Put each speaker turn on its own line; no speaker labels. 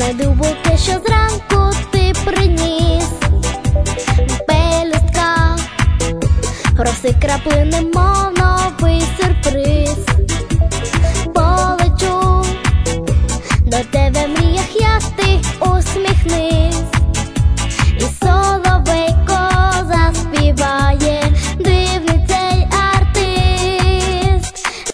Медовухи, що зранку ти приніс. Пелюстка, роси краплини, мов новий сюрприз.